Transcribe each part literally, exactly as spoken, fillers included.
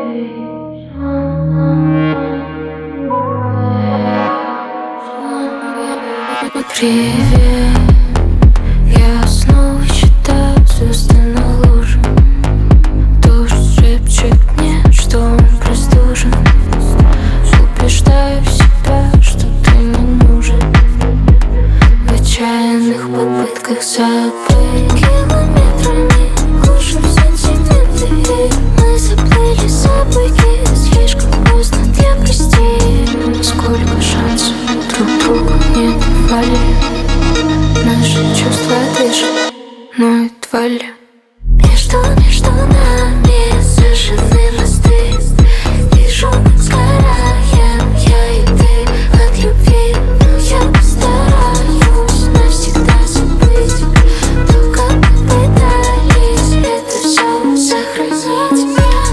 Привет, я снова считаю звезды на луже. Дождь шепчет мне, что он простужен. Убеждаю себя, что ты не нужен. В отчаянных попытках забыть километрами глушим сантименты. Мы заплыли за буйки, слишком поздно для прости. Сколько шансов друг другу не давали. Наши чувства дышат, но едва ли. Между, между нами сожжены мосты. Вижу, как сгораем я и ты от любви. Но я постараюсь навсегда забыть. Только попытались это все сохранить.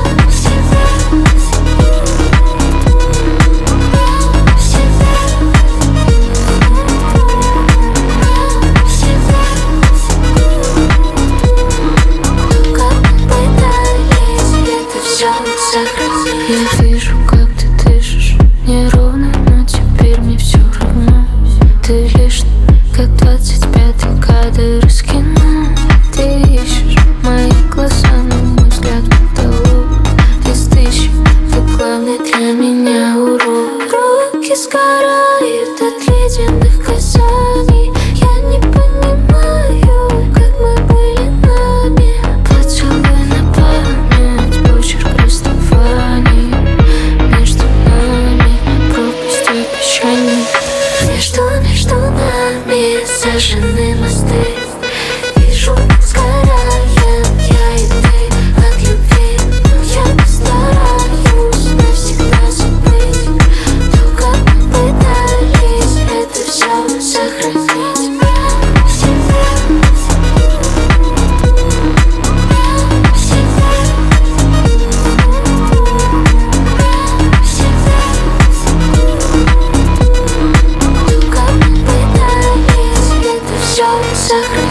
Я вижу, как ты дышишь неровно, но теперь мне все равно. Ты лишь как двадцать пятый кадр из кино. Ты ищешь мои глаза, но мой взгляд потолок. Из тысячи ты главный для меня урок. Руки сгорают от ледяных касаний. Я не понимаю, как мы были нами. Поцелуй на память, почерк расставаний. Между нами пропасть обещаний. Между, между нами сожжены мосты. Вижу, как сгораем я и ты от любви. Но я постараюсь навсегда забыть. Только попытались это все сохранить. Сохранить.